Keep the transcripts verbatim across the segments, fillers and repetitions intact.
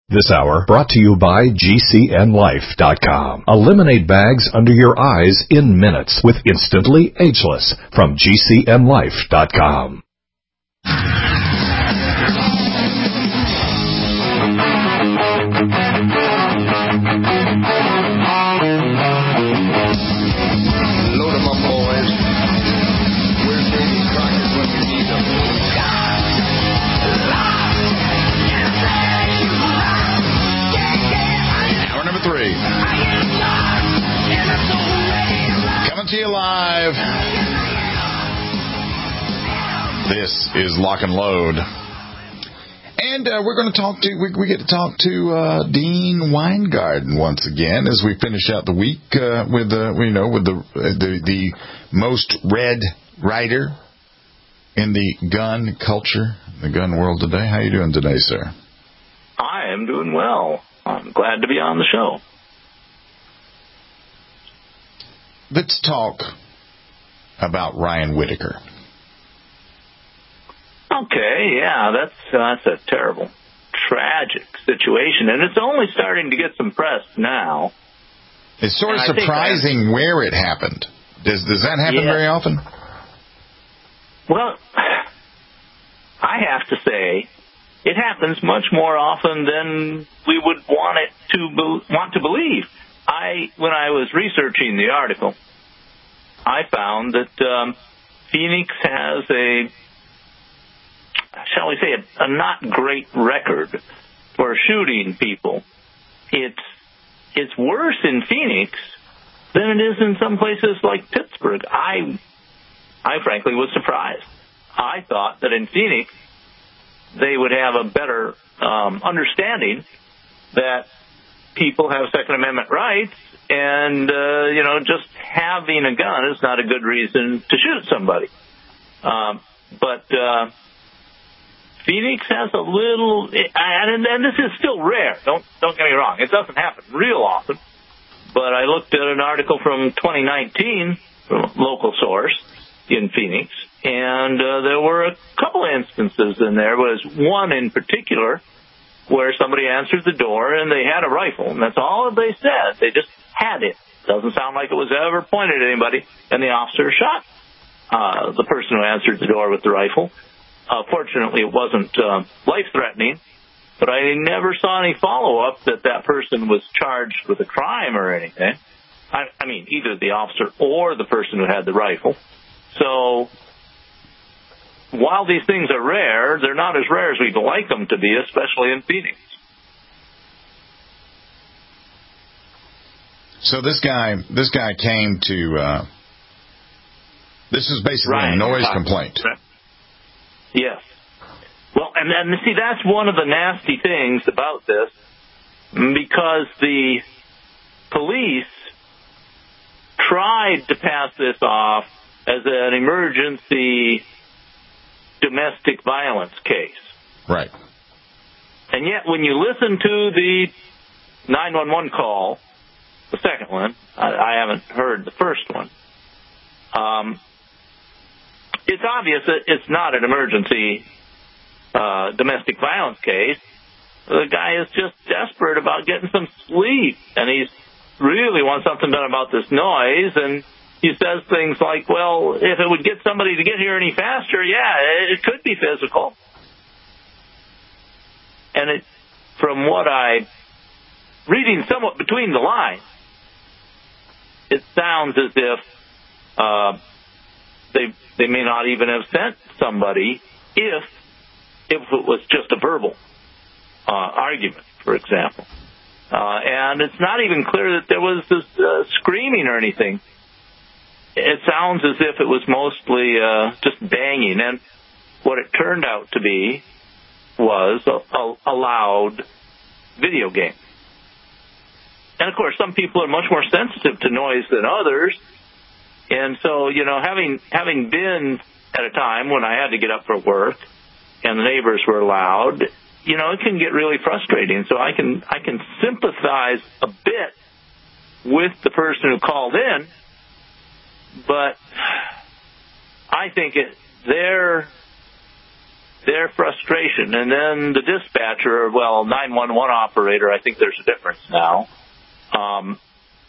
This hour brought to you by G C N Life dot com. Eliminate bags under your eyes in minutes with Instantly Ageless from G C N Life dot com. Load 'em up, boys. Where's Davy Crockett when you need them? Hour number three. Coming to you live. This is Lock and Load. And uh, we're going to talk to, we, we get to talk to uh, Dean Weingarten once again as we finish out the week uh, with, uh, you know, with the, uh, the the most read writer in the gun culture, the gun world today. How are you doing today, sir? I am doing well. I'm glad to be on the show. Let's talk about Ryan Whitaker. Okay, yeah, that's uh, that's a terrible, tragic situation, and it's only starting to get some press now. It's sort of And surprising where it happened. Does does that happen yeah. very often? Well, I have to say, it happens much more often than we would want it to be, want to believe. I, when I was researching the article, I found that um, Phoenix has a, shall we say, a, a not great record for shooting people. It's it's worse in Phoenix than it is in some places like Pittsburgh. I I frankly was surprised. I thought that in Phoenix they would have a better um, understanding that people have Second Amendment rights, and uh, you know, just having a gun is not a good reason to shoot somebody. Um, but uh, Phoenix has a little, and, and this is still rare. Don't don't get me wrong; it doesn't happen real often. But I looked at an article from twenty nineteen from a local source in Phoenix, and uh, there were a couple of instances in there. There was one in particular where somebody answered the door and they had a rifle, and that's all they said. They just had it. Doesn't sound like it was ever pointed at anybody, and the officer shot uh, the person who answered the door with the rifle. Uh, fortunately, it wasn't uh, life-threatening, but I never saw any follow-up that that person was charged with a crime or anything. I, I mean, either the officer or the person who had the rifle. So while these things are rare, they're not as rare as we'd like them to be, especially in Phoenix. So this guy, this guy came to. Uh, this is basically right. a noise complaint. Yes. Well, and then see, that's one of the nasty things about this, because the police tried to pass this off as an emergency domestic violence case. Right. And yet when you listen to the nine one one call, the second one, I, I haven't heard the first one, um, it's obvious that it's not an emergency uh, domestic violence case. The guy is just desperate about getting some sleep, and he's really wants something done about this noise, and he says things like, well, if it would get somebody to get here any faster, yeah, it could be physical. And it, from what I, reading somewhat between the lines, it sounds as if uh, they they may not even have sent somebody if if it was just a verbal uh, argument, for example. Uh, and it's not even clear that there was this uh, screaming or anything. It sounds as if it was mostly uh, just banging, and what it turned out to be was a, a, a loud video game. And, of course, some people are much more sensitive to noise than others, and so, you know, having having been at a time when I had to get up for work and the neighbors were loud, you know, it can get really frustrating. So I can I can sympathize a bit with the person who called in, but I think it, their their frustration. And then the dispatcher, well, nine one one operator, I think there's a difference now. Um,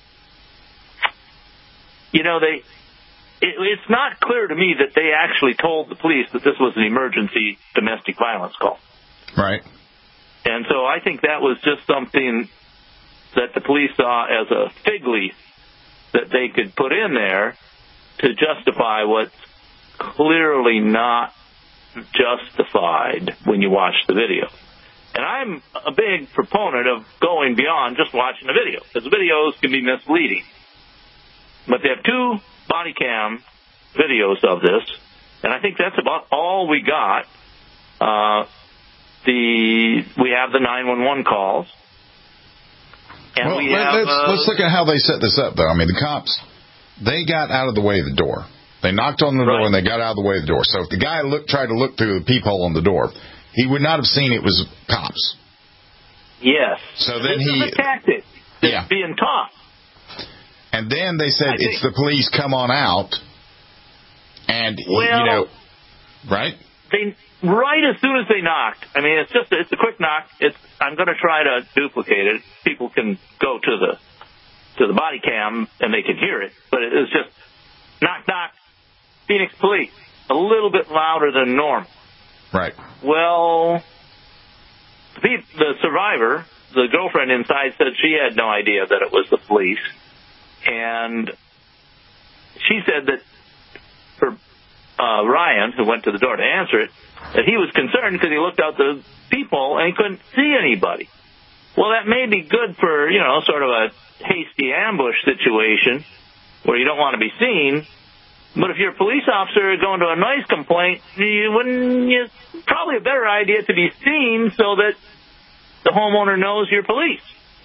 you know, they it, it's not clear to me that they actually told the police that this was an emergency domestic violence call. Right. And so I think that was just something that the police saw as a fig leaf that they could put in there to justify what's clearly not justified when you watch the video. And I'm a big proponent of going beyond just watching the video, because videos can be misleading. But they have two body cam videos of this, and I think that's about all we got. Uh, the we have the nine one one calls. And well, we let, have, let's, uh, let's look at how they set this up, though. I mean, the cops, they got out of the way of the door. They knocked on the door, right. and they got out of the way of the door. So if the guy looked, tried to look through the peephole on the door, he would not have seen it was cops. Yes. So then this he... is a tactic that's yeah. being taught. And then they said, I it's think, the police, come on out. And, well, you know, right? They right as soon as they knocked. I mean, it's just it's a quick knock. It's I'm going to try to duplicate it. People can go to the to the body cam and they can hear it, but it was just knock knock. Phoenix police, a little bit louder than normal. Right. Well, the, the survivor, the girlfriend inside, said she had no idea that it was the police, and she said that for uh, Ryan, who went to the door to answer it, that he was concerned because he looked out the peephole and he couldn't see anybody. Well, that may be good for, you know, sort of a hasty ambush situation where you don't want to be seen. But if you're a police officer going to a noise complaint, you wouldn't. It's probably a better idea to be seen so that the homeowner knows you're police.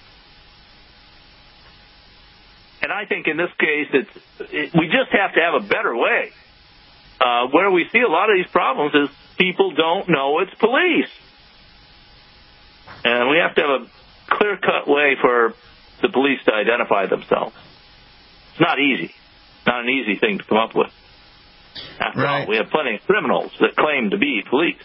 And I think in this case, it's it, we just have to have a better way. Uh, where we see a lot of these problems is people don't know it's police. And we have to have a clear-cut way for the police to identify themselves. It's not easy. Not an easy thing to come up with. After right. all, we have plenty of criminals that claim to be police.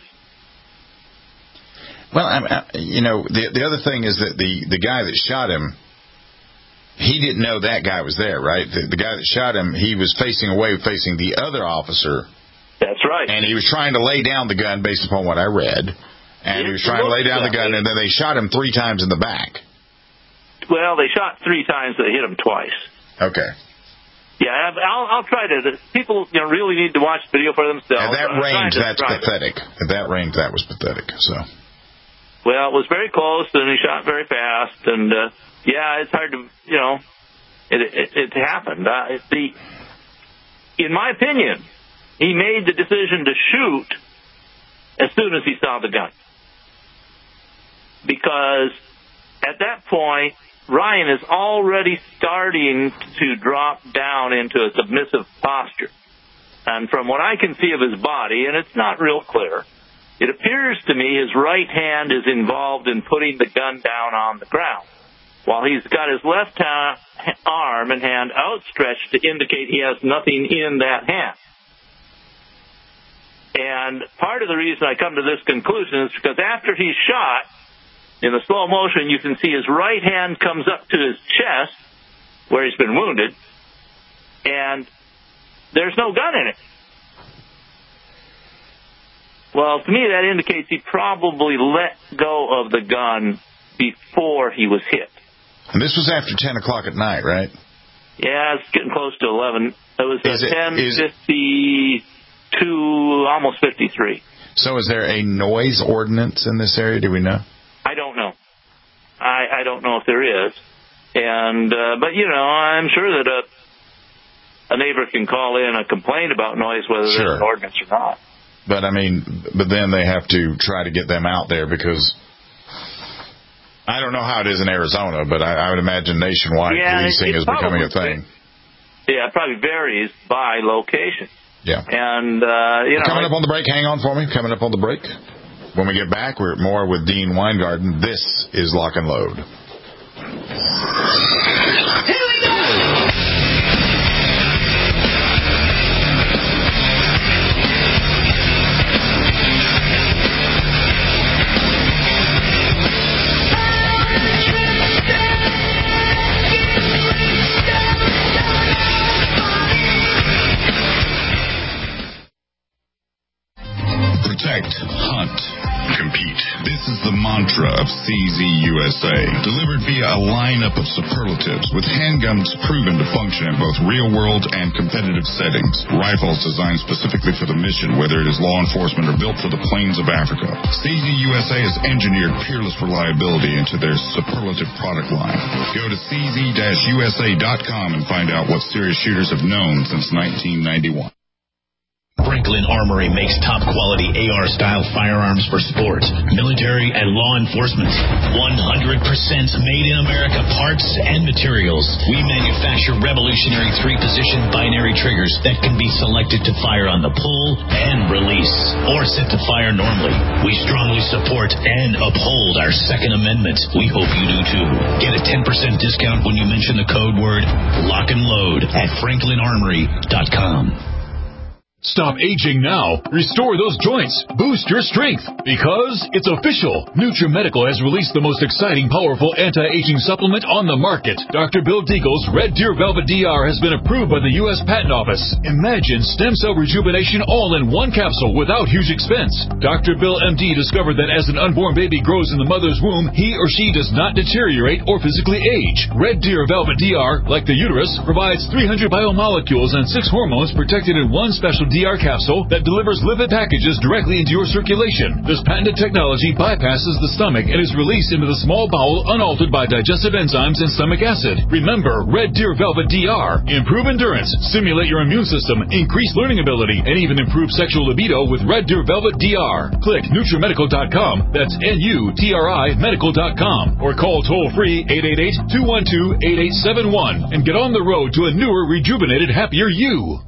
Well, I, you know, the the other thing is that the, the guy that shot him, he didn't know that guy was there, right? The, the guy that shot him, he was facing away, facing the other officer. That's right. And he was trying to lay down the gun based upon what I read. And he was trying to lay down the gun, and then they shot him three times in the back. Well, they shot three times, they hit him twice. Okay. Yeah, I'll, I'll try to. People, you know, really need to watch the video for themselves. At that I'm range, that's describe it. pathetic. At that range, that was pathetic. So. Well, it was very close, and he shot very fast, and uh, yeah, it's hard to, you know, it it, it happened. Uh, it, the, in my opinion, he made the decision to shoot as soon as he saw the gun, because at that point, Ryan is already starting to drop down into a submissive posture. And from what I can see of his body, and it's not real clear, it appears to me his right hand is involved in putting the gun down on the ground, while he's got his left ha- arm and hand outstretched to indicate he has nothing in that hand. And part of the reason I come to this conclusion is because after he's shot, in the slow motion, you can see his right hand comes up to his chest, where he's been wounded, and there's no gun in it. Well, to me, that indicates he probably let go of the gun before he was hit. And this was after ten o'clock at night, right? Yeah, it's getting close to eleven. It was Is it- ten is- fifty-two, almost fifty-three. So is there a noise ordinance in this area? Do we know? I don't know. I, I don't know if there is. And uh, but, you know, I'm sure that a, a neighbor can call in a complaint about noise, whether Sure. there's an ordinance or not. But, I mean, but then they have to try to get them out there because I don't know how it is in Arizona, but I, I would imagine nationwide Yeah, policing it- it is becoming a probably- thing. Yeah, it probably varies by location. Yeah. And, uh, you know. Coming up on the break, hang on for me. Coming up on the break. When we get back, we're more with Dean Weingarten. This is Lock and Load. Here we go! Z U S A, delivered via a lineup of superlatives with handguns proven to function in both real-world and competitive settings. Rifles designed specifically for the mission, whether it is law enforcement or built for the plains of Africa. C Z U S A has engineered peerless reliability into their superlative product line. Go to C Z U S A dot com and find out what serious shooters have known since nineteen ninety-one. Franklin Armory makes top-quality A R-style firearms for sport, military, and law enforcement. one hundred percent made-in-America parts and materials. We manufacture revolutionary three-position binary triggers that can be selected to fire on the pull and release, or set to fire normally. We strongly support and uphold our Second Amendment. We hope you do, too. Get a ten percent discount when you mention the code word Lock and Load at franklin armory dot com. Stop aging now. Restore those joints. Boost your strength. Because it's official. NutriMedical has released the most exciting, powerful anti-aging supplement on the market. Doctor Bill Deagle's Red Deer Velvet D R has been approved by the U S Patent Office. Imagine stem cell rejuvenation all in one capsule without huge expense. Doctor Bill M D discovered that as an unborn baby grows in the mother's womb, he or she does not deteriorate or physically age. Red Deer Velvet D R, like the uterus, provides three hundred biomolecules and six hormones protected in one special D R capsule that delivers lipid packages directly into your circulation. This patented technology bypasses the stomach and is released into the small bowel unaltered by digestive enzymes and stomach acid. Remember, Red Deer Velvet D R. Improve endurance, stimulate your immune system, increase learning ability, and even improve sexual libido with Red Deer Velvet D R. Click NutriMedical dot com, that's N U T R I medical dot com, or call toll-free eight eight eight, two one two, eight eight seven one and get on the road to a newer, rejuvenated, happier you.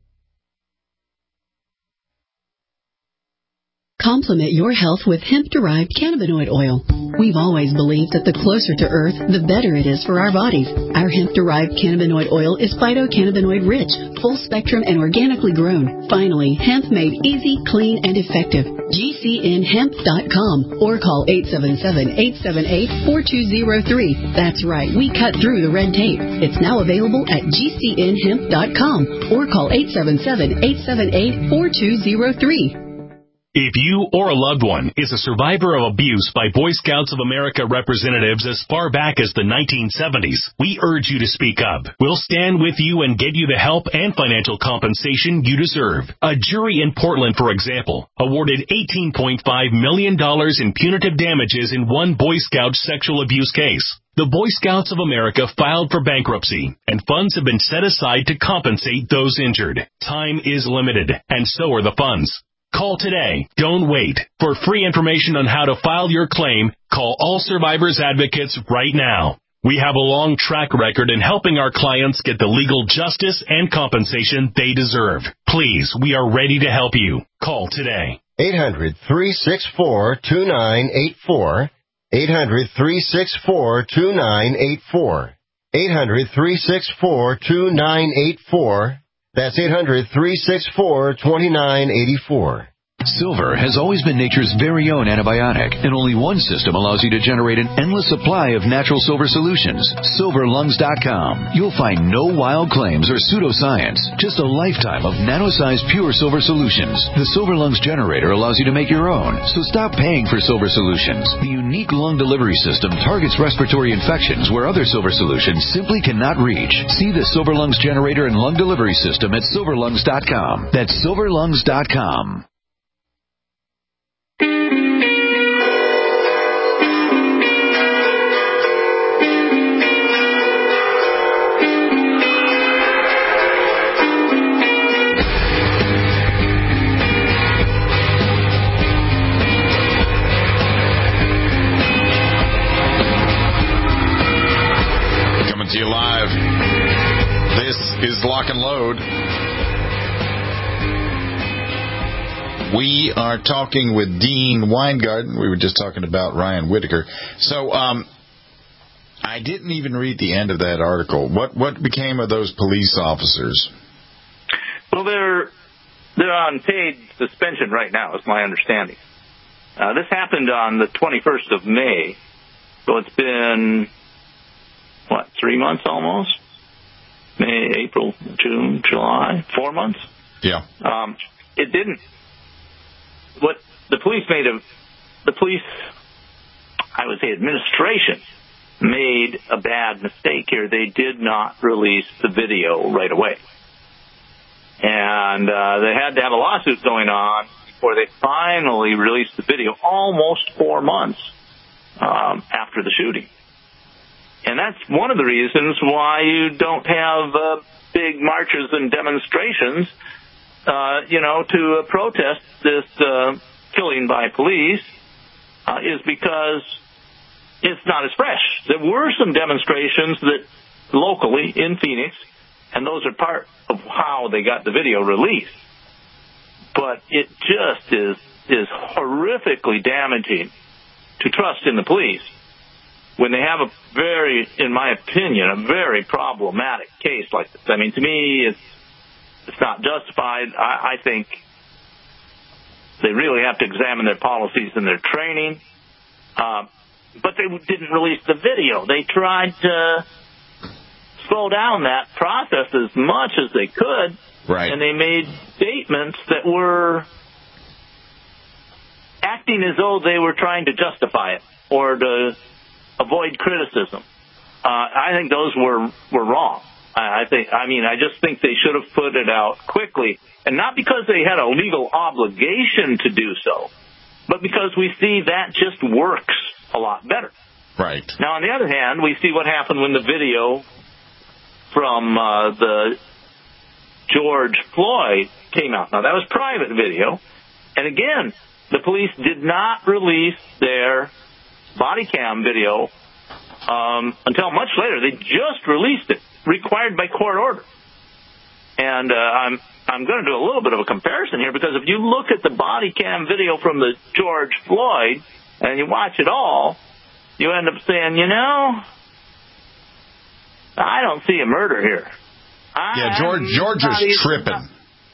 Complement your health with hemp-derived cannabinoid oil. We've always believed that the closer to Earth, the better it is for our bodies. Our hemp-derived cannabinoid oil is phytocannabinoid-rich, full-spectrum, and organically grown. Finally, hemp made easy, clean, and effective. G C N hemp dot com or call eight seven seven, eight seven eight, four two zero three. That's right, we cut through the red tape. It's now available at G C N hemp dot com or call eight seven seven, eight seven eight, four two zero three. If you or a loved one is a survivor of abuse by Boy Scouts of America representatives as far back as the nineteen seventies, we urge you to speak up. We'll stand with you and get you the help and financial compensation you deserve. A jury in Portland, for example, awarded eighteen point five million dollars in punitive damages in one Boy Scout sexual abuse case. The Boy Scouts of America filed for bankruptcy, and funds have been set aside to compensate those injured. Time is limited, and so are the funds. Call today. Don't wait. For free information on how to file your claim, call All Survivors Advocates right now. We have a long track record in helping our clients get the legal justice and compensation they deserve. Please, we are ready to help you. Call today. eight hundred, three six four, two nine eight four. eight hundred, three six four, two nine eight four. eight hundred, three six four, two nine eight four. That's eight hundred, three six four, two nine eight four. Silver has always been nature's very own antibiotic, and only one system allows you to generate an endless supply of natural silver solutions. silver lungs dot com. You'll find no wild claims or pseudoscience, just a lifetime of nano-sized pure silver solutions. The Silver Lungs generator allows you to make your own, so stop paying for silver solutions. The unique lung delivery system targets respiratory infections where other silver solutions simply cannot reach. See the Silver Lungs generator and lung delivery system at silver lungs dot com. That's silver lungs dot com. To you live. This is Lock and Load. We are talking with Dean Weingarten. We were just talking about Ryan Whitaker. So, um, I didn't even read the end of that article. What what became of those police officers? Well, they're they're on paid suspension right now, is my understanding. Uh, this happened on the twenty-first of May, so it's been. What, three months almost? May, April, June, July, four months? Yeah. Um, it didn't. What the police made a, the police I would say administration, made a bad mistake here. They did not release the video right away. And uh, they had to have a lawsuit going on before they finally released the video, almost four months um, after the shooting. And that's one of the reasons why you don't have uh, big marches and demonstrations, uh, you know, to uh, protest this uh, killing by police, uh, is because it's not as fresh. There were some demonstrations that locally in Phoenix, and those are part of how they got the video released. But it just is is horrifically damaging to trust in the police when they have a very, in my opinion, a very problematic case like this. I mean, to me, it's it's not justified. I, I think they really have to examine their policies and their training. Uh, but they didn't release the video. They tried to slow down that process as much as they could. Right. And they made statements that were acting as though they were trying to justify it or to avoid criticism. Uh, I think those were, were wrong. I, I think, I mean, I just think they should have put it out quickly. And not because they had a legal obligation to do so, but because we see that just works a lot better. Right. Now, on the other hand, we see what happened when the video from uh, the George Floyd came out. Now, that was private video. And again, the police did not release their body cam video um, until much later. They just released it, required by court order. And uh, I'm I'm going to do a little bit of a comparison here, because if you look at the body cam video from the George Floyd and you watch it all, you end up saying, you know, I don't see a murder here. Yeah, George George was tripping.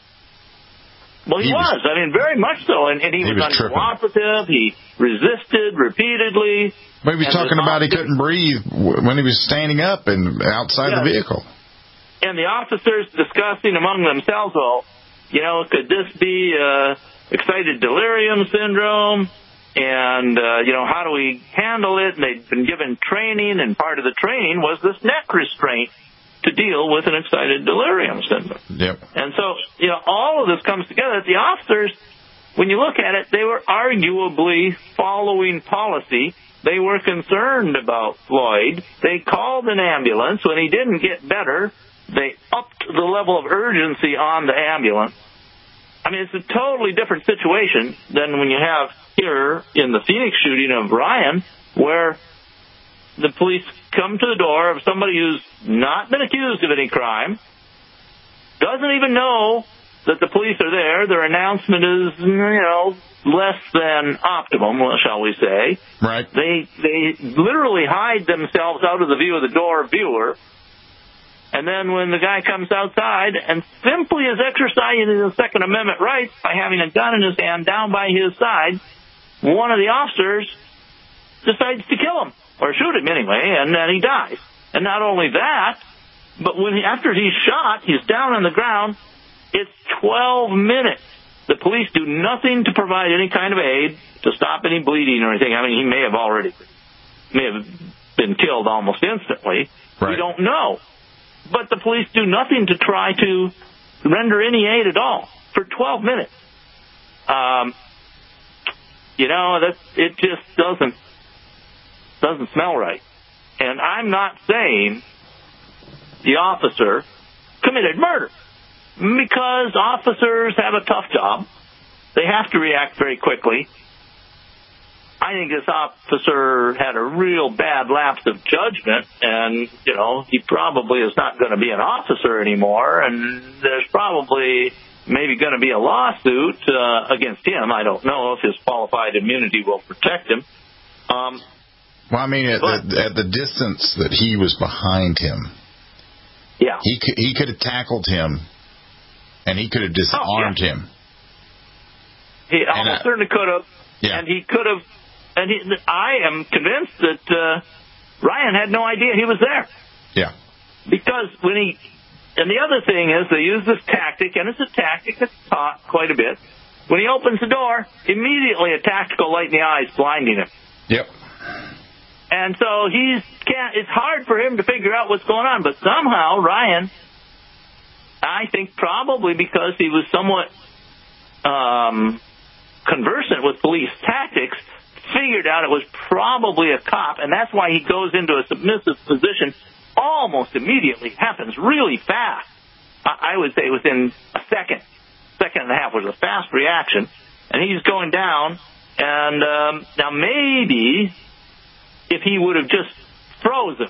Well, he, he was. was. I mean, very much so. And, and he, he was, was uncooperative. He resisted repeatedly. But he was talking about he couldn't breathe when he was standing up and outside yeah. the vehicle. And the officers discussing among themselves, well, you know, could this be uh, excited delirium syndrome? And, uh, you know, how do we handle it? And they'd been given training, and part of the training was this neck restraint to deal with an excited delirium syndrome. Yep. And so, you know, all of this comes together. The officers, when you look at it, they were arguably following policy. They were concerned about Floyd. They called an ambulance. When he didn't get better, they upped the level of urgency on the ambulance. I mean, it's a totally different situation than when you have here in the Phoenix shooting of Ryan, where the police come to the door of somebody who's not been accused of any crime, doesn't even know that the police are there. Their announcement is, you know, less than optimum, shall we say. Right. They they literally hide themselves out of the view of the door viewer. And then when the guy comes outside and simply is exercising his Second Amendment rights by having a gun in his hand down by his side, one of the officers decides to kill him, or shoot him anyway, and then he dies. And not only that, but when he, after he's shot, he's down on the ground, it's twelve minutes. The police do nothing to provide any kind of aid to stop any bleeding or anything. I mean, he may have already may have been killed almost instantly. Right. We don't know. But the police do nothing to try to render any aid at all for twelve minutes. Um, you know, that it just doesn't doesn't smell right. And I'm not saying the officer committed murder, because officers have a tough job. They have to react very quickly. I think this officer had a real bad lapse of judgment, and, you know, he probably is not going to be an officer anymore, and there's probably maybe going to be a lawsuit uh, against him. I don't know if his qualified immunity will protect him. Um, well, I mean, at, but, the, at the distance that he was behind him, yeah, he could, he could have tackled him, and he could have disarmed oh, yeah. him. He almost I, certainly could have, yeah. and he could have. And he, I am convinced that uh, Ryan had no idea he was there. Yeah. Because when he, and the other thing is they use this tactic, and it's a tactic that's taught quite a bit. When he opens the door, immediately a tactical light in the eyes blinding him. Yep. And so he's can't. It's hard for him to figure out what's going on. But somehow Ryan, I think probably because he was somewhat um, conversant with police tactics, figured out it was probably a cop, and that's why he goes into a submissive position almost immediately. It happens really fast. I would say within a second, second and a half was a fast reaction, and he's going down. And um, now maybe if he would have just frozen,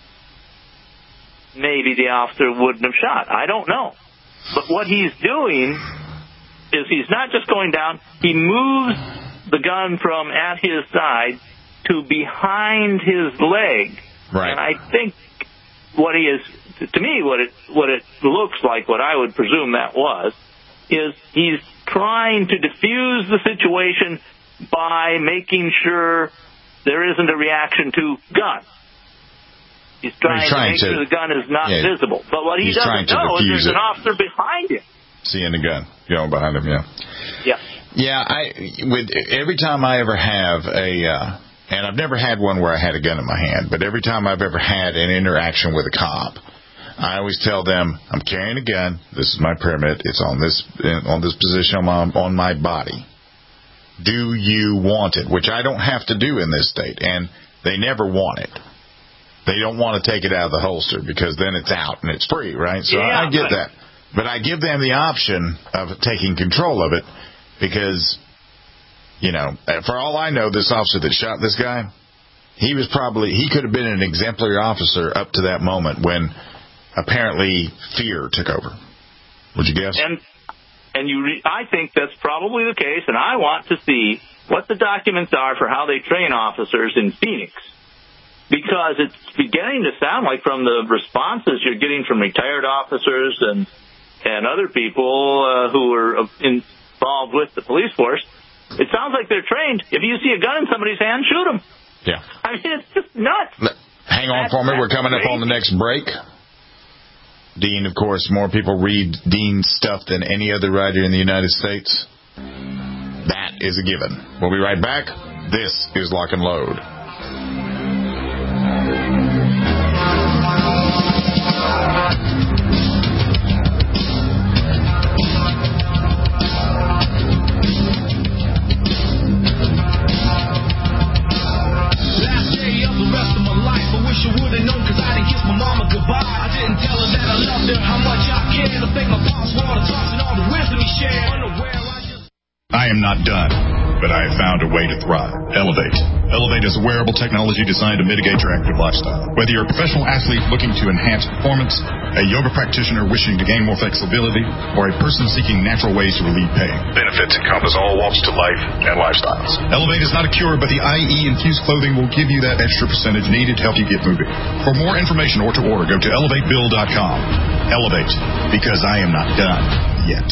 maybe the officer wouldn't have shot. I don't know. But what he's doing is he's not just going down. He moves the gun from at his side to behind his leg. Right. And I think what he is, to me, what it what it looks like, what I would presume that was, is he's trying to diffuse the situation by making sure there isn't a reaction to gun. He's trying, he's trying to make to, sure the gun is not yeah, visible. But what he doesn't know is there's it. an officer behind him. Seeing the gun, you know, behind him, yeah. Yeah. Yeah, I with every time I ever have a, uh, and I've never had one where I had a gun in my hand, but every time I've ever had an interaction with a cop, I always tell them, I'm carrying a gun. This is my permit. It's on this on this position on my, on my body. Do you want it? Which I don't have to do in this state, and they never want it. They don't want to take it out of the holster because then it's out and it's free, right? So yeah, I get but- that. But I give them the option of taking control of it because, you know, for all I know, this officer that shot this guy, he was probably, he could have been an exemplary officer up to that moment when apparently fear took over. Would you guess? And and you, re- I think that's probably the case, and I want to see what the documents are for how they train officers in Phoenix. Because it's beginning to sound like from the responses you're getting from retired officers and and other people uh, who are involved with the police force, it sounds like they're trained. If you see a gun in somebody's hand, shoot them. Yeah. I mean, it's just nuts. Hang on that's, for me. We're coming crazy. up on the next break. Dean, of course, more people read Dean's stuff than any other writer in the United States. That is a given. We'll be right back. This is Lock and Load. I am not done, but I have found a way to thrive. Elevate. Elevate is a wearable technology designed to mitigate your active lifestyle. Whether you're a professional athlete looking to enhance performance, a yoga practitioner wishing to gain more flexibility, or a person seeking natural ways to relieve pain, benefits encompass all walks to life and lifestyles. Elevate is not a cure, but the I E infused clothing will give you that extra percentage needed to help you get moving. For more information or to order, go to elevate bill dot com. Elevate, because I am not done yet.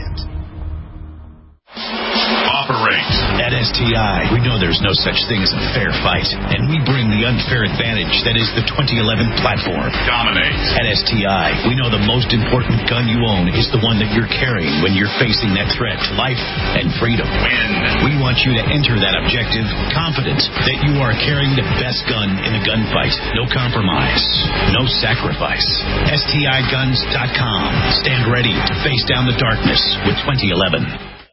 Operate. At S T I, we know there's no such thing as a fair fight, and we bring the unfair advantage that is the twenty eleven platform. Dominate. At S T I, we know the most important gun you own is the one that you're carrying when you're facing that threat to life and freedom. Win. We want you to enter that objective confident that you are carrying the best gun in the gunfight. No compromise. No sacrifice. S T I guns dot com. Stand ready to face down the darkness with twenty eleven.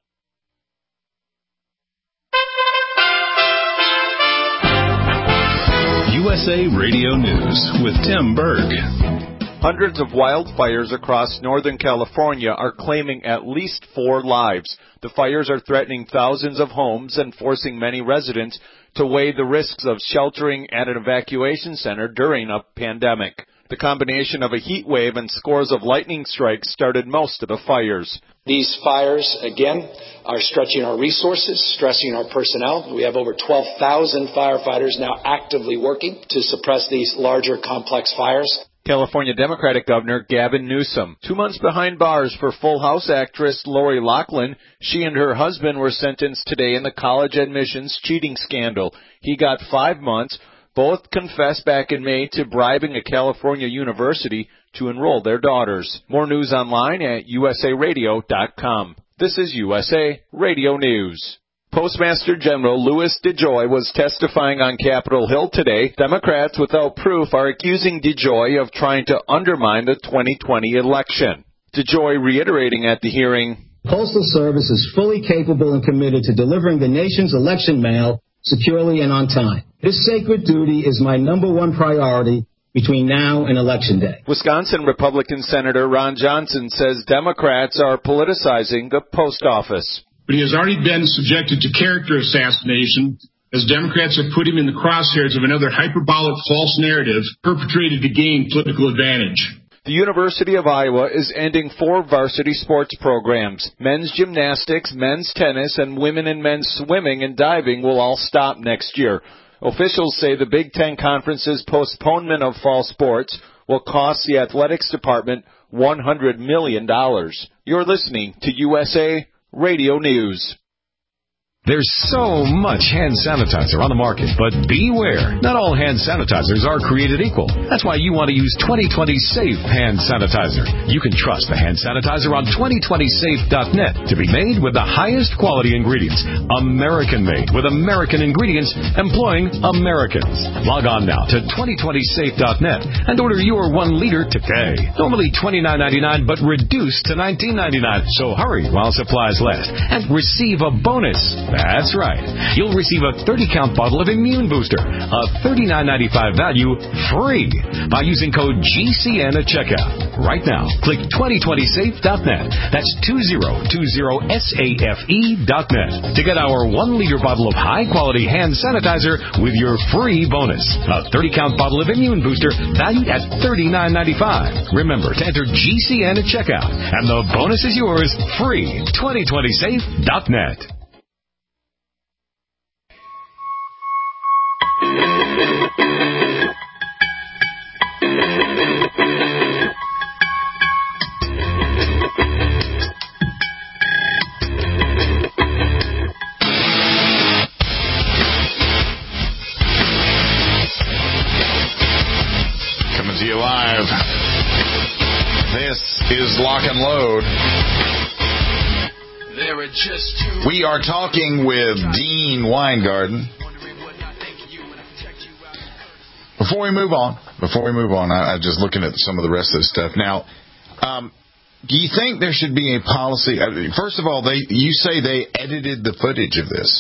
U S A Radio News with Tim Berg. Hundreds of wildfires across Northern California are claiming at least four lives. The fires are threatening thousands of homes and forcing many residents to weigh the risks of sheltering at an evacuation center during a pandemic. The combination of a heat wave and scores of lightning strikes started most of the fires. These fires, again, are stretching our resources, stressing our personnel. We have over twelve thousand firefighters now actively working to suppress these larger, complex fires. California Democratic Governor Gavin Newsom, two months behind bars for Full House actress Lori Loughlin. She and her husband were sentenced today in the college admissions cheating scandal. He got five months. Both confessed back in May to bribing a California university to enroll their daughters. More news online at U S A radio dot com. This is U S A Radio News. Postmaster General Louis DeJoy was testifying on Capitol Hill today. Democrats without proof are accusing DeJoy of trying to undermine the twenty twenty election. DeJoy reiterating at the hearing, Postal Service is fully capable and committed to delivering the nation's election mail securely and on time. This sacred duty is my number one priority between now and Election Day. Wisconsin Republican Senator Ron Johnson says Democrats are politicizing the post office. But he has already been subjected to character assassination, as Democrats have put him in the crosshairs of another hyperbolic false narrative perpetrated to gain political advantage. The University of Iowa is ending four varsity sports programs. Men's gymnastics, men's tennis, and women and men's swimming and diving will all stop next year. Officials say the Big Ten Conference's postponement of fall sports will cost the athletics department one hundred million dollars. You're listening to U S A Radio News. There's so much hand sanitizer on the market, but beware. Not all hand sanitizers are created equal. That's why you want to use twenty twenty Safe Hand Sanitizer. You can trust the hand sanitizer on twenty twenty safe dot net to be made with the highest quality ingredients. American-made with American ingredients employing Americans. Log on now to twenty twenty safe dot net and order your one liter today. Normally twenty-nine ninety-nine, but reduced to nineteen ninety-nine. So hurry while supplies last and receive a bonus. That's right. You'll receive a thirty count bottle of Immune Booster, a thirty-nine ninety-five value, free by using code G C N at checkout. Right now, click twenty twenty safe dot net. That's two zero two zero safe dot net to get our one liter bottle of high-quality hand sanitizer with your free bonus. A thirty count bottle of Immune Booster valued at thirty-nine ninety-five. Remember to enter G C N at checkout, and the bonus is yours free. twenty twenty safe dot net. Coming to you live. This is Lock and Load. There are just two. We are talking with Dean Weingarten. Before we move on, before we move on, I, I'm just looking at some of the rest of the stuff. Now, um, do you think there should be a policy? First of all, they you say they edited the footage of this.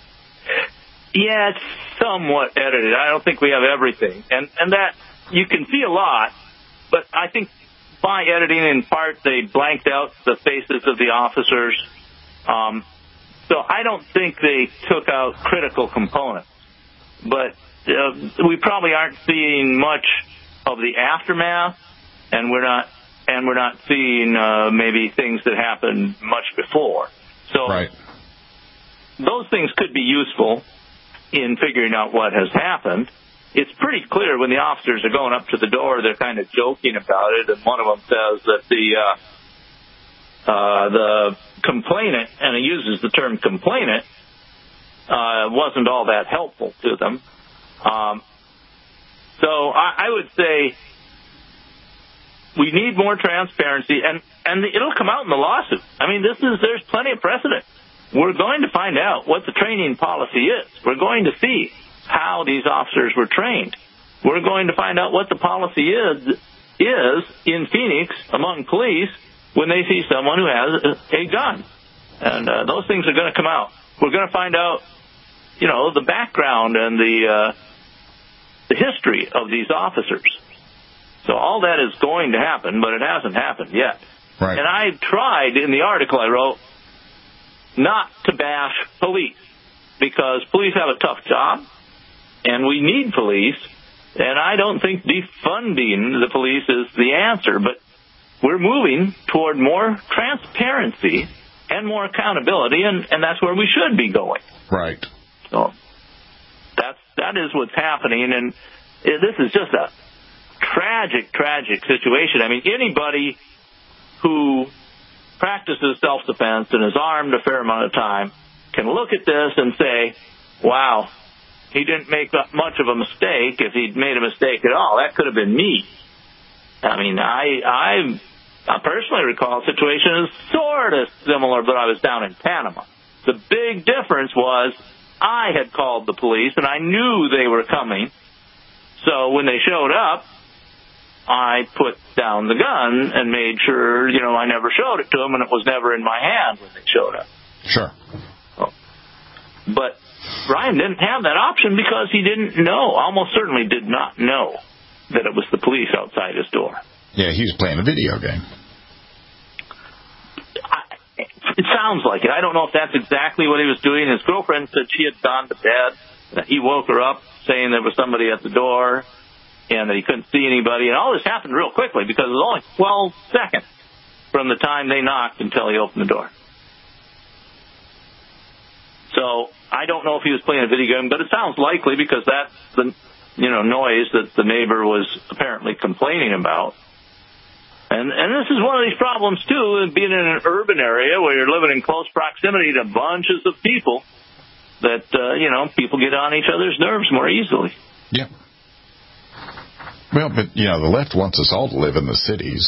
Yeah, it's somewhat edited. I don't think we have everything. And, and that, you can see a lot, but I think by editing in part, they blanked out the faces of the officers. Um, so I don't think they took out critical components. But uh, we probably aren't seeing much of the aftermath, and we're not and we're not seeing uh, maybe things that happened much before. So right. Those things could be useful in figuring out what has happened. It's pretty clear when the officers are going up to the door, they're kind of joking about it, and one of them says that the uh, uh, the complainant, and he uses the term complainant, uh, wasn't all that helpful to them. Um, so I, I would say we need more transparency, and, and it'll come out in the lawsuit. I mean, this is there's plenty of precedent. We're going to find out what the training policy is. We're going to see how these officers were trained. We're going to find out what the policy is is in Phoenix among police when they see someone who has a gun. And uh, those things are going to come out. We're going to find out, you know, the background and the uh, the history of these officers. So all that is going to happen, but it hasn't happened yet. Right. And I tried in the article I wrote not to bash police, because police have a tough job, and we need police, and I don't think defunding the police is the answer, but we're moving toward more transparency and more accountability, and, and that's where we should be going. Right. So that's, that is what's happening, and this is just a tragic, tragic situation. I mean, anybody who practices self-defense and is armed a fair amount of time can look at this and say, wow, he didn't make much of a mistake. If he'd made a mistake at all, that could have been me. I mean, I I, I personally recall a situation that's sort of similar, but I was down in Panama. The big difference was I had called the police, and I knew they were coming. So when they showed up, I put down the gun and made sure, you know, I never showed it to them, and it was never in my hand when they showed up. Sure. So, but Ryan didn't have that option because he didn't know, almost certainly did not know, that it was the police outside his door. Yeah, he was playing a video game. It sounds like it. I don't know if that's exactly what he was doing. His girlfriend said she had gone to bed, that he woke her up saying there was somebody at the door and that he couldn't see anybody. And all this happened real quickly because it was only twelve seconds from the time they knocked until he opened the door. So I don't know if he was playing a video game, but it sounds likely because that's the, you know, noise that the neighbor was apparently complaining about. And and this is one of these problems, too, being in an urban area where you're living in close proximity to bunches of people, that, uh, you know, people get on each other's nerves more easily. Yeah. Well, but, you know, the left wants us all to live in the cities.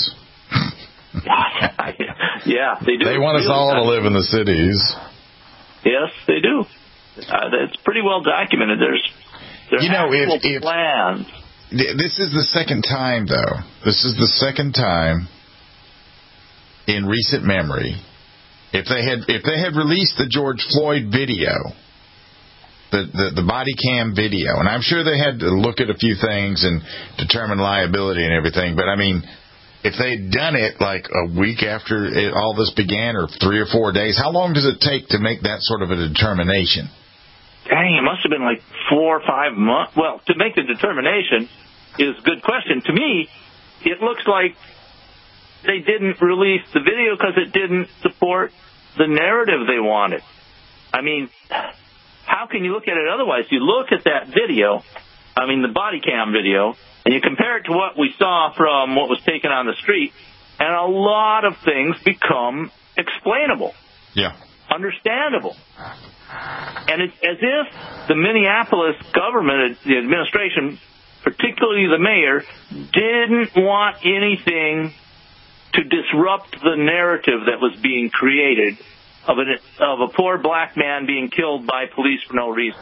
Yeah, they do. They want us all to live in the cities. Yes, they do. Uh, it's pretty well documented. There's, there's you know, if, if plans. This is the second time, though. This is the second time in recent memory. If they had, if they had released the George Floyd video, the, the the body cam video, and I'm sure they had to look at a few things and determine liability and everything. But I mean, if they'd done it like a week after it, all this began, or three or four days, how long does it take to make that sort of a determination? Dang, it must have been like four or five months. Well, to make the determination is a good question. To me, it looks like they didn't release the video because it didn't support the narrative they wanted. I mean, how can you look at it otherwise? You look at that video, I mean the body cam video, and you compare it to what we saw from what was taken on the street, and a lot of things become explainable. Yeah. Understandable. And it's as if the Minneapolis government, the administration, particularly the mayor, didn't want anything to disrupt the narrative that was being created of, an, of a poor black man being killed by police for no reason.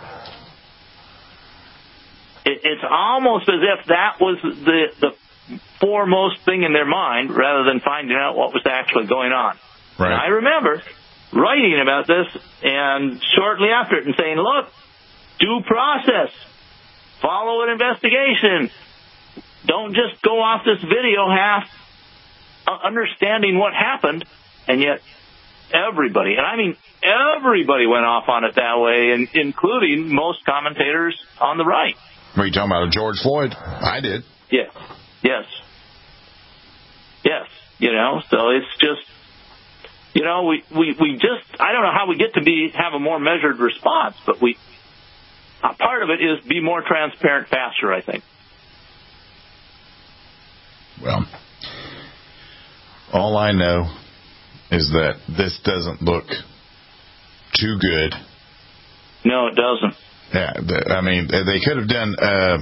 It, it's almost as if that was the, the foremost thing in their mind rather than finding out what was actually going on. Right. And I remember writing about this and shortly after it and saying, look, due process, follow an investigation. Don't just go off this video half understanding what happened. And yet everybody, and I mean everybody, went off on it that way, and including most commentators on the right. Are you talking about George Floyd? I did. Yes. Yes. Yes. You know, so it's just, you know, we, we, we just, I don't know how we get to be, have a more measured response, but we, uh, part of it is be more transparent faster, I think. Well, all I know is that this doesn't look too good. No, it doesn't. Yeah, the, I mean, they could have done, uh,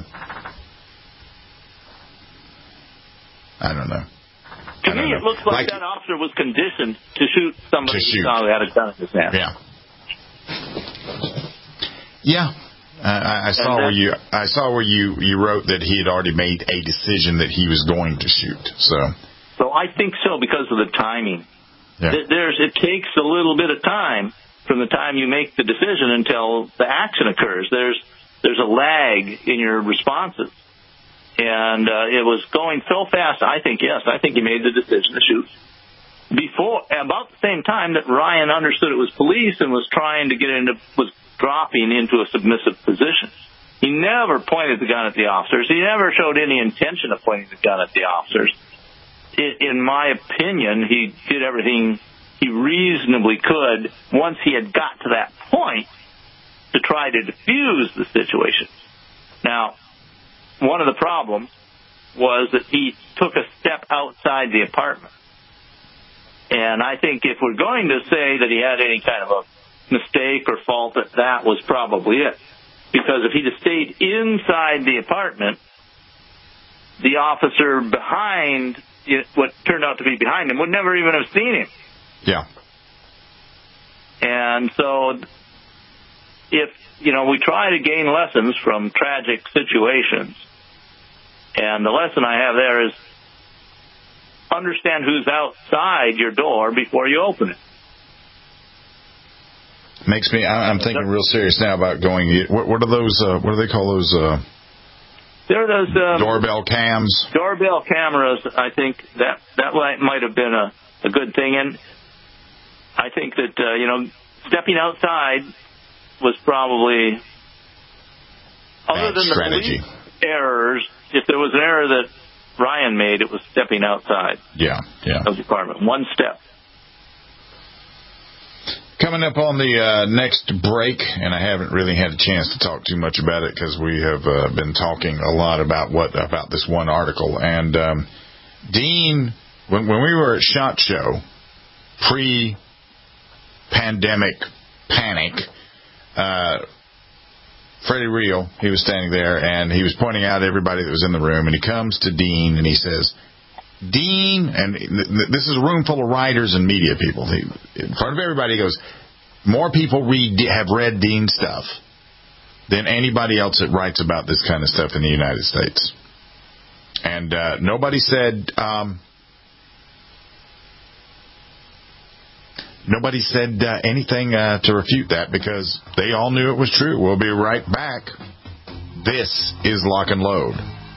I don't know. To me, know. it looks like, like that officer was conditioned to shoot somebody to shoot. who saw he had a gun in his hand. Yeah. Yeah. Uh, I, I saw where you I saw where you, you wrote that he had already made a decision that he was going to shoot. So. So I think so because of the timing. Yeah. There's it takes a little bit of time from the time you make the decision until the action occurs. There's there's a lag in your responses. And uh, it was going so fast, I think, yes, I think he made the decision to shoot. Before, about the same time that Ryan understood it was police and was trying to get into, was dropping into a submissive position. He never pointed the gun at the officers. He never showed any intention of pointing the gun at the officers. In my opinion, he did everything he reasonably could once he had got to that point to try to defuse the situation. Now, one of the problems was that he took a step outside the apartment. And I think if we're going to say that he had any kind of a mistake or fault, that that was probably it. Because if he'd have stayed inside the apartment, the officer behind, what turned out to be behind him, would never even have seen him. Yeah. And so if, you know, we try to gain lessons from tragic situations, and the lesson I have there is understand who's outside your door before you open it. Makes me, I'm thinking real serious now about going, what, what are those, uh, what do they call those? Uh, there are those um, doorbell cams. Doorbell cameras, I think that, that might have been a, a good thing. And I think that, uh, you know, stepping outside was probably, other Bad than the strategy. police errors, if there was an error that Ryan made, it was stepping outside yeah, yeah. of the department. One step. Coming up on the uh, next break, and I haven't really had a chance to talk too much about it because we have uh, been talking a lot about what about this one article. And um, Dean, when, when we were at SHOT Show, pre-pandemic panic, uh, Freddie Real, he was standing there, and he was pointing out everybody that was in the room, and he comes to Dean, and he says, Dean, and this is a room full of writers and media people. He, in front of everybody, he goes, more people read have read Dean's stuff than anybody else that writes about this kind of stuff in the United States. And uh, nobody said, um, nobody said uh, anything uh, to refute that because they all knew it was true. We'll be right back. This is Lock and Load.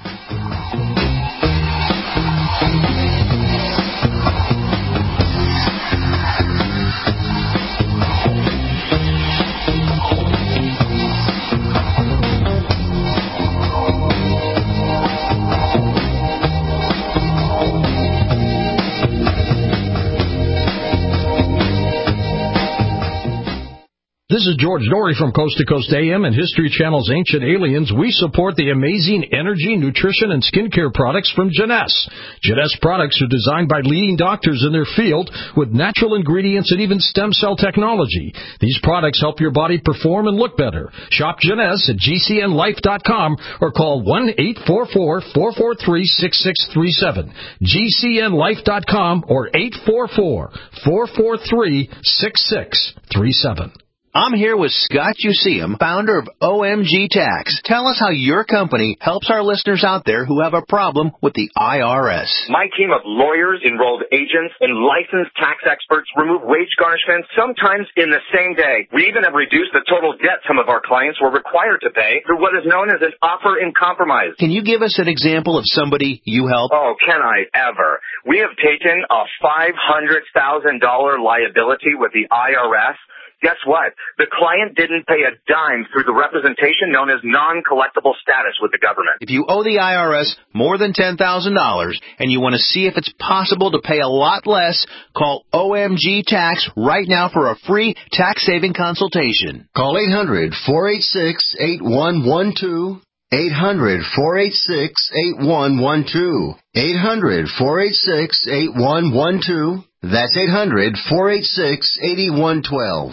This is George Dory from Coast to Coast A M and History Channel's Ancient Aliens. We support the amazing energy, nutrition, and skincare products from Jeunesse. Jeunesse products are designed by leading doctors in their field with natural ingredients and even stem cell technology. These products help your body perform and look better. Shop Jeunesse at G C N life dot com or call one eight four four, four four three, six six three seven. G C N life dot com or eight four four, four four three, six six three seven. I'm here with Scott Useum, founder of O M G Tax. Tell us how your company helps our listeners out there who have a problem with the I R S. My team of lawyers, enrolled agents, and licensed tax experts remove wage garnishments sometimes in the same day. We even have reduced the total debt some of our clients were required to pay through what is known as an offer in compromise. Can you give us an example of somebody you help? Oh, can I ever? We have taken a five hundred thousand dollars liability with the I R S. Guess what? The client didn't pay a dime through the representation known as non-collectible status with the government. If you owe the I R S more than ten thousand dollars and you want to see if it's possible to pay a lot less, call O M G Tax right now for a free tax-saving consultation. Call eight hundred, four eight six, eight one one two. eight hundred, four eight six, eight one one two. eight hundred, four eight six, eight one one two. That's eight hundred, four eight six, eight one one two.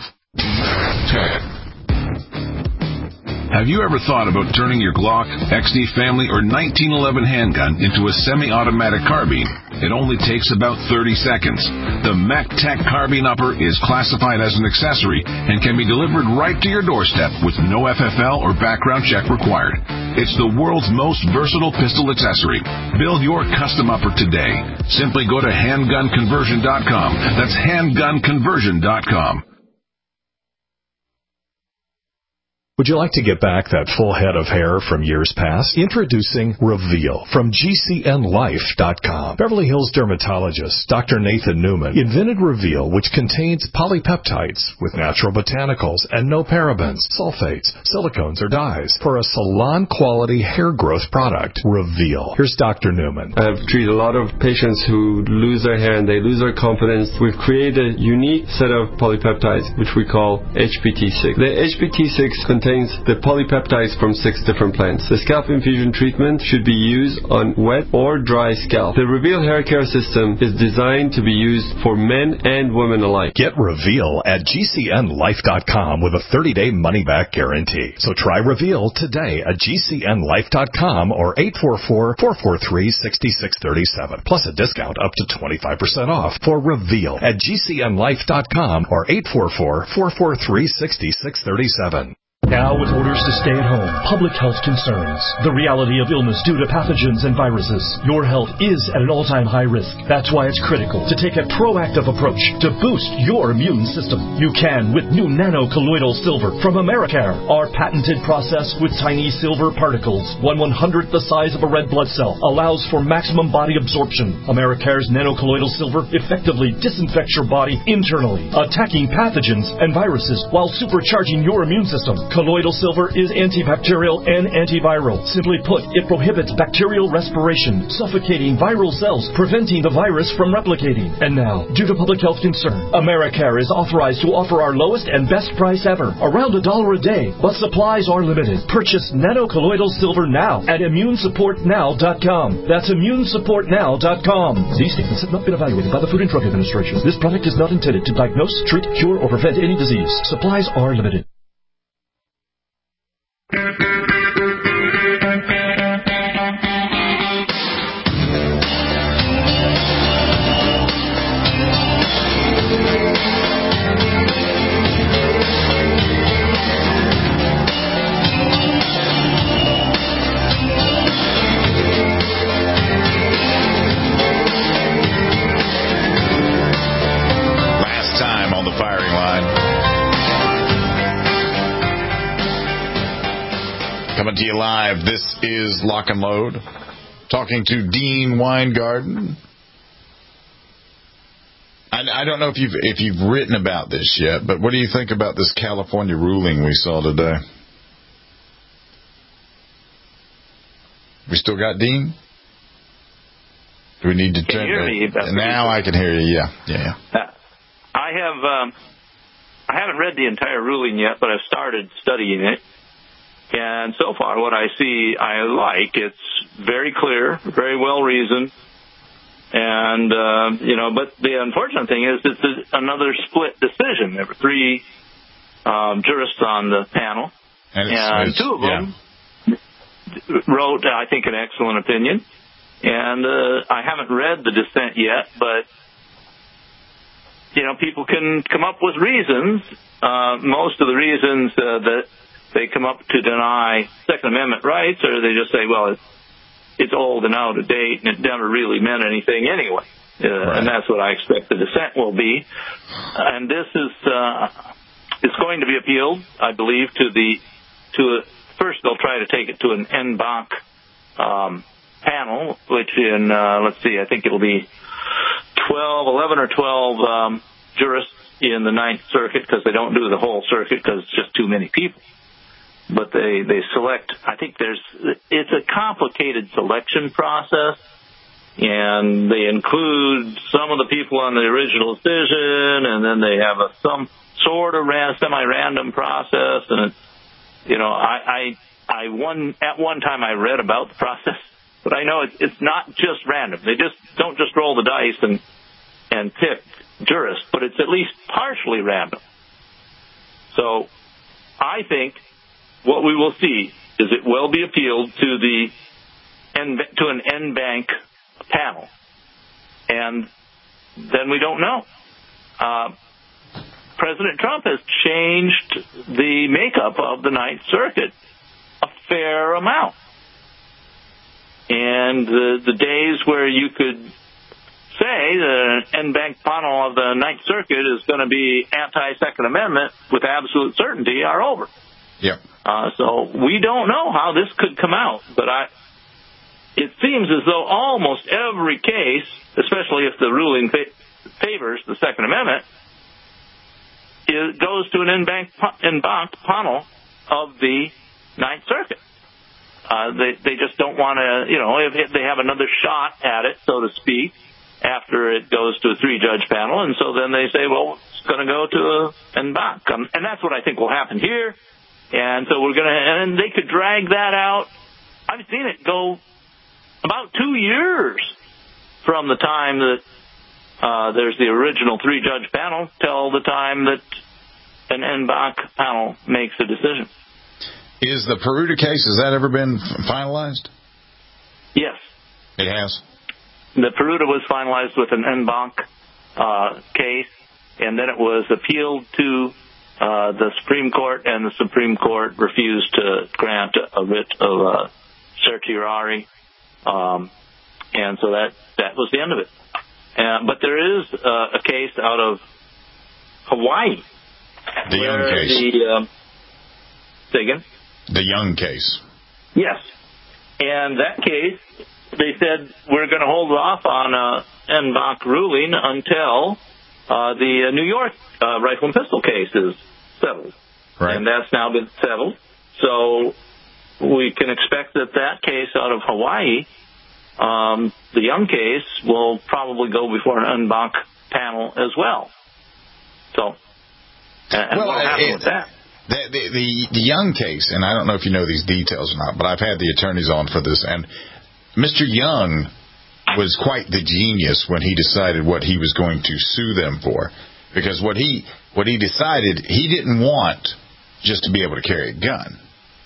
Have you ever thought about turning your Glock, X D Family, or nineteen eleven handgun into a semi-automatic carbine? It only takes about thirty seconds. The MacTac Carbine Upper is classified as an accessory and can be delivered right to your doorstep with no F F L or background check required. It's the world's most versatile pistol accessory. Build your custom upper today. Simply go to handgun conversion dot com. That's handgun conversion dot com. Would you like to get back that full head of hair from years past? Introducing Reveal from G C N life dot com. Beverly Hills dermatologist Doctor Nathan Newman invented Reveal, which contains polypeptides with natural botanicals and no parabens, sulfates, silicones, or dyes for a salon-quality hair growth product. Reveal. Here's Doctor Newman. I've treated a lot of patients who lose their hair and they lose their confidence. We've created a unique set of polypeptides, which we call H P T six. The H P T six contains contains the polypeptides from six different plants. The scalp infusion treatment should be used on wet or dry scalp. The Reveal Hair Care System is designed to be used for men and women alike. Get Reveal at G C N life dot com with a thirty-day money-back guarantee. So try Reveal today at G C N life dot com or eight four four, four four three, six six three seven. Plus a discount up to twenty-five percent off for Reveal at G C N life dot com or eight four four, four four three, six six three seven. Now with orders to stay at home, public health concerns, the reality of illness due to pathogens and viruses, your health is at an all-time high risk. That's why it's critical to take a proactive approach to boost your immune system. You can with new nano-colloidal silver from Americare. Our patented process with tiny silver particles, one one-hundredth the size of a red blood cell, allows for maximum body absorption. Americare's nano-colloidal silver effectively disinfects your body internally, attacking pathogens and viruses while supercharging your immune system. Colloidal silver is antibacterial and antiviral. Simply put, it prohibits bacterial respiration, suffocating viral cells, preventing the virus from replicating. And now, due to public health concern, Americare is authorized to offer our lowest and best price ever, around a dollar a day, but supplies are limited. Purchase nano-colloidal silver now at immune support now dot com. That's immune support now dot com. These statements have not been evaluated by the Food and Drug Administration. This product is not intended to diagnose, treat, cure, or prevent any disease. Supplies are limited. Last time on the firing line. Coming to you live, this is Lock and Load. Talking to Dean Weingarten. I, I don't know if you've if you've written about this yet, but what do you think about this California ruling we saw today? We still got Dean? Do we need to Can turn you hear me? it? Now I can hear you. Yeah, yeah. yeah. Uh, I have um, I haven't read the entire ruling yet, but I've started studying it. And so far, what I see, I like. It's very clear, very well reasoned, and uh, you know. But the unfortunate thing is, it's a, another split decision. There were three um, jurists on the panel, and, it's, and it's, two of them yeah. wrote, I think, an excellent opinion. And uh, I haven't read the dissent yet, but you know, people can come up with reasons. Uh, most of the reasons uh, that they come up to deny Second Amendment rights, or they just say, well, it's, it's old and out of date, and it never really meant anything anyway. Uh, right. And that's what I expect the dissent will be. And this is uh, it's going to be appealed, I believe, to the to a, first they'll try to take it to an en banc um, panel, which in uh, let's see, I think it'll be twelve, eleven or twelve um, jurists in the Ninth Circuit, because they don't do the whole circuit because it's just too many people. But they, they select, I think there's, it's a complicated selection process, and they include some of the people on the original decision, and then they have a some sort of ran, semi-random process, and it's, you know, I, I, I one, at one time I read about the process, but I know it's, it's not just random. They just don't just roll the dice and, and pick jurists, but it's at least partially random. So I think what we will see is it will be appealed to the to an en banc panel, and then we don't know. Uh, President Trump has changed the makeup of the Ninth Circuit a fair amount, and the, the days where you could say the en banc panel of the Ninth Circuit is going to be anti-Second Amendment with absolute certainty are over. Yep. Uh, so we don't know how this could come out, but I, it seems as though almost every case, especially if the ruling fa- favors the Second Amendment, is, goes to an en banc, en banc panel of the Ninth Circuit. Uh, they they just don't want to, you know, if, if they have another shot at it, so to speak, after it goes to a three-judge panel, and so then they say, well, it's going to go to an en banc, um, and that's what I think will happen here. And so we're going to, and they could drag that out. I've seen it go about two years from the time that uh, there's the original three-judge panel till the time that an en banc panel makes a decision. Is the Peruta case, has that ever been finalized? Yes. It has? The Peruta was finalized with an en banc uh, case, and then it was appealed to uh, the Supreme Court, and the Supreme Court refused to grant a writ of uh, certiorari, um, and so that, that was the end of it. Uh, but there is uh, a case out of Hawaii. The Young case. The, um, say again? The Young case. Yes. And that case, they said, we're going to hold off on an en banc ruling until uh, the uh, New York uh, rifle and pistol case is settled. Right. And that's now been settled. So we can expect that that case out of Hawaii, um, the Young case, will probably go before an en banc panel as well. So, and well, what happened it, with that? The, the, the, the Young case, and I don't know if you know these details or not, but I've had the attorneys on for this, and Mister Young was quite the genius when he decided what he was going to sue them for. Because what he what he decided, he didn't want just to be able to carry a gun.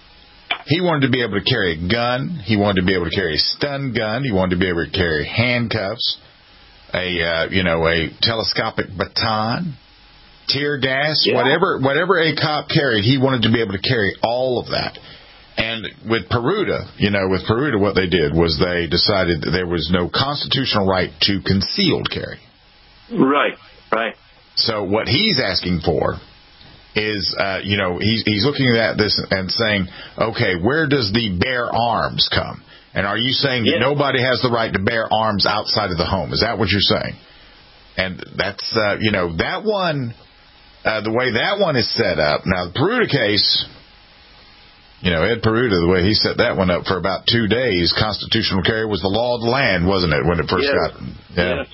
He wanted to be able to carry a gun. He wanted to be able to carry a stun gun. He wanted to be able to carry handcuffs, a uh, you know a telescopic baton, tear gas, yeah. whatever whatever a cop carried. He wanted to be able to carry all of that. And with Peruta, you know, with Peruta, what they did was they decided that there was no constitutional right to concealed carry. Right, right. So what he's asking for is, uh, you know, he's, he's looking at this and saying, okay, where does the bear arms come? And are you saying that yeah. nobody has the right to bear arms outside of the home? Is that what you're saying? And that's, uh, you know, that one, uh, the way that one is set up. Now, the Peruta case, you know, Ed Peruta, the way he set that one up for about two days, constitutional carry was the law of the land, wasn't it, when it first yes. got... Yeah. Yes.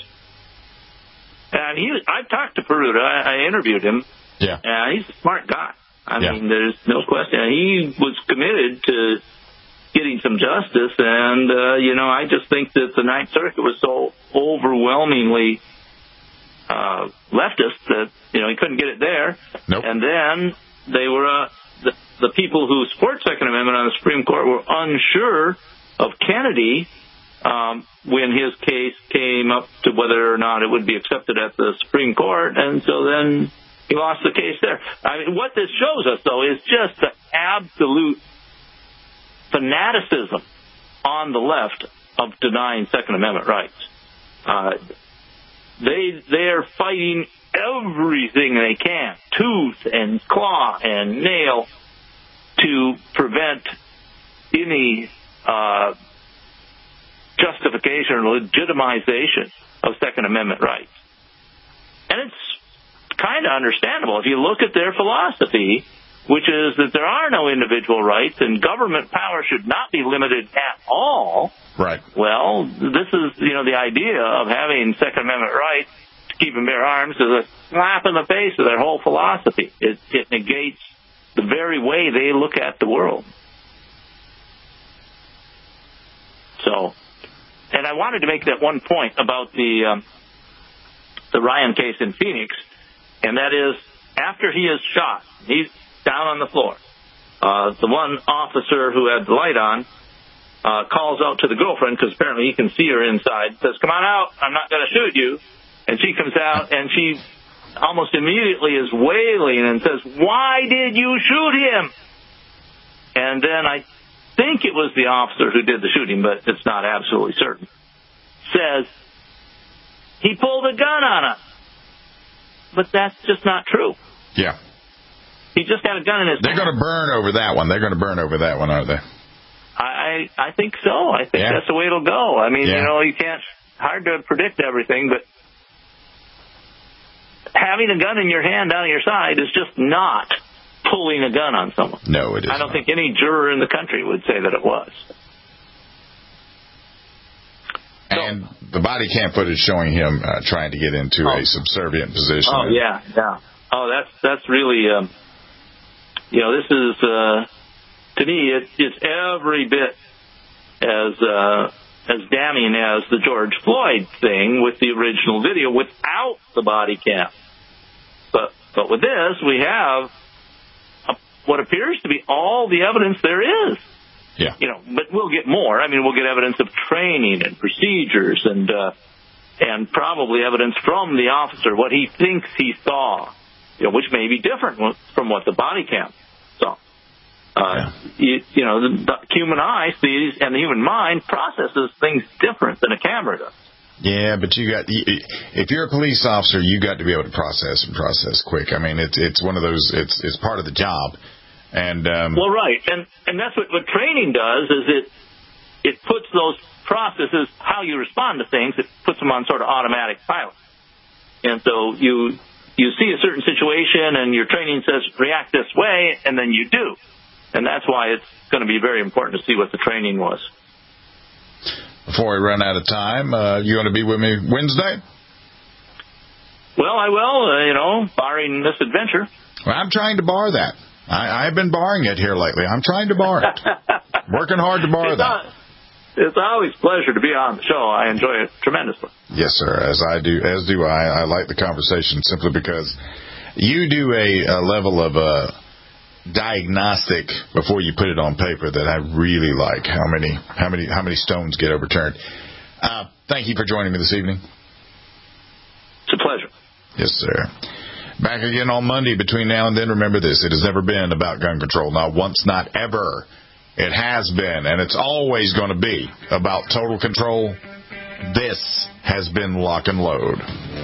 And he, I talked to Peruta. I, I interviewed him. Yeah. And he's a smart guy. I yeah. mean, there's no question. He was committed to getting some justice, and, uh, you know, I just think that the Ninth Circuit was so overwhelmingly uh, leftist that, you know, he couldn't get it there. Nope. And then they were... Uh, The, the people who support Second Amendment on the Supreme Court were unsure of Kennedy um, when his case came up to whether or not it would be accepted at the Supreme Court, and so then he lost the case there. I mean, what this shows us, though, is just the absolute fanaticism on the left of denying Second Amendment rights. Uh, they they are fighting everything they can, tooth and claw and nail, to prevent any uh, justification or legitimization of Second Amendment rights. And it's kind of understandable. If you look at their philosophy, which is that there are no individual rights and government power should not be limited at all. Right. Well, this is, you know, the idea of having Second Amendment rights to keep and bear arms is a slap in the face of their whole philosophy. It, it negates the very way they look at the world. So, and I wanted to make that one point about the um, the Ryan case in Phoenix, and that is after he is shot, he's down on the floor. Uh, the one officer who had the light on uh, calls out to the girlfriend, because apparently he can see her inside, says, "Come on out, I'm not going to shoot you." And she comes out, and she almost immediately is wailing and says, "Why did you shoot him?" And then I think it was the officer who did the shooting, but it's not absolutely certain, says, "He pulled a gun on us." But that's just not true. Yeah. He just had a gun in his They're going to burn over that one. They're going to burn over that one, aren't they? I I think so. I think yeah. that's the way it'll go. I mean, yeah. you know, you can't, hard to predict everything, but having a gun in your hand down at your side is just not pulling a gun on someone. No, it is I don't not. think any juror in the country would say that it was. And so, the body cam footage showing him uh, trying to get into oh. a subservient position. Oh, yeah, yeah. Oh, that's that's really um, you know, this is, uh, to me, it, it's every bit as uh, as damning as the George Floyd thing with the original video without the body cam. But but with this, we have a, what appears to be all the evidence there is. Yeah. You know, but we'll get more. I mean, we'll get evidence of training and procedures and uh, and probably evidence from the officer, what he thinks he saw, you know, which may be different from what the body cam saw. Uh, yeah. you, you know, the, the human eye sees and the human mind processes things different than a camera does. Yeah, but you got if you're a police officer, you got to be able to process and process quick. I mean, it's it's one of those. It's it's part of the job. And um, well, right, and and that's what what training does is it it puts those processes, how you respond to things, it puts them on sort of automatic pilot. And so you you see a certain situation and your training says react this way, and then you do. And that's why it's going to be very important to see what the training was. Before we run out of time, uh, you going to be with me Wednesday? Well, I will, uh, you know, barring this adventure. Well, I'm trying to bar that. I, I've been barring it here lately. I'm trying to bar it. Working hard to bar it's that. Not, it's always a pleasure to be on the show. I enjoy it tremendously. Yes, sir, as I do, as do I. I like the conversation simply because you do a, a level of uh, diagnostic before you put it on paper that I really like. How many, how many, how many stones get overturned? Uh, thank you for joining me this evening. It's a pleasure. Yes, sir. Back again on Monday. Between now and then, remember this. It has never been about gun control. Not once, not ever. It has been, and it's always going to be about total control. This has been Lock and Load.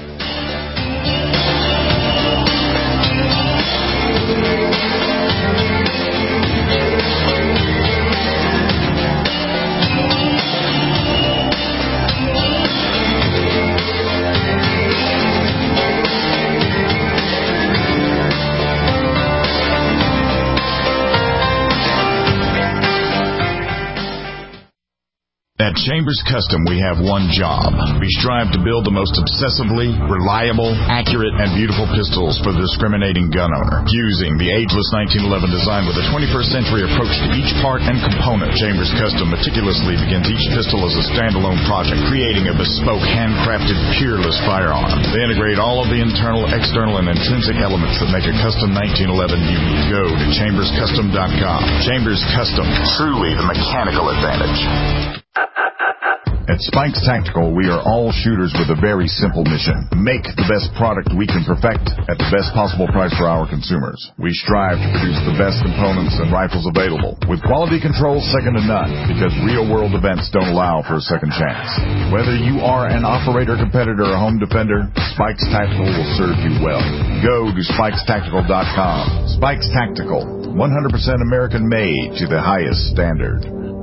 At Chambers Custom, we have one job. We strive to build the most obsessively reliable, accurate, and beautiful pistols for the discriminating gun owner. Using the ageless nineteen eleven design with a twenty-first century approach to each part and component, Chambers Custom meticulously begins each pistol as a standalone project, creating a bespoke, handcrafted, peerless firearm. They integrate all of the internal, external, and intrinsic elements that make a custom nineteen eleven unique. Go to chambers custom dot com. Chambers Custom, truly the mechanical advantage. At Spikes Tactical, we are all shooters with a very simple mission. Make the best product we can perfect at the best possible price for our consumers. We strive to produce the best components and rifles available, with quality control second to none, because real-world events don't allow for a second chance. Whether you are an operator, competitor, or home defender, Spikes Tactical will serve you well. Go to spikes tactical dot com. Spikes Tactical, one hundred percent American-made to the highest standard.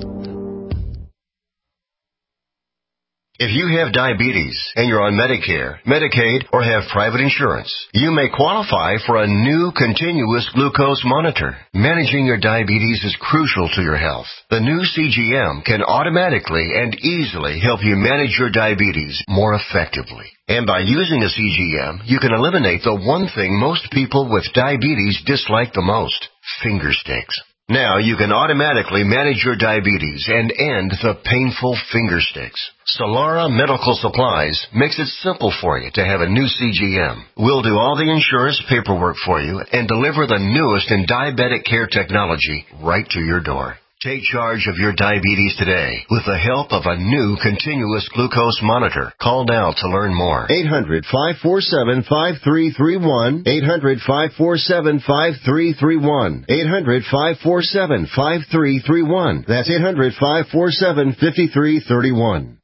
If you have diabetes and you're on Medicare, Medicaid, or have private insurance, you may qualify for a new continuous glucose monitor. Managing your diabetes is crucial to your health. The new C G M can automatically and easily help you manage your diabetes more effectively. And by using a C G M, you can eliminate the one thing most people with diabetes dislike the most, finger sticks. Now you can automatically manage your diabetes and end the painful finger sticks. Solara Medical Supplies makes it simple for you to have a new C G M. We'll do all the insurance paperwork for you and deliver the newest in diabetic care technology right to your door. Take charge of your diabetes today with the help of a new continuous glucose monitor. Call now to learn more. eight hundred, five four seven, five three three one. eight hundred, five four seven, five three three one. eight hundred, five four seven, five three three one. That's eight hundred, five four seven, five three three one.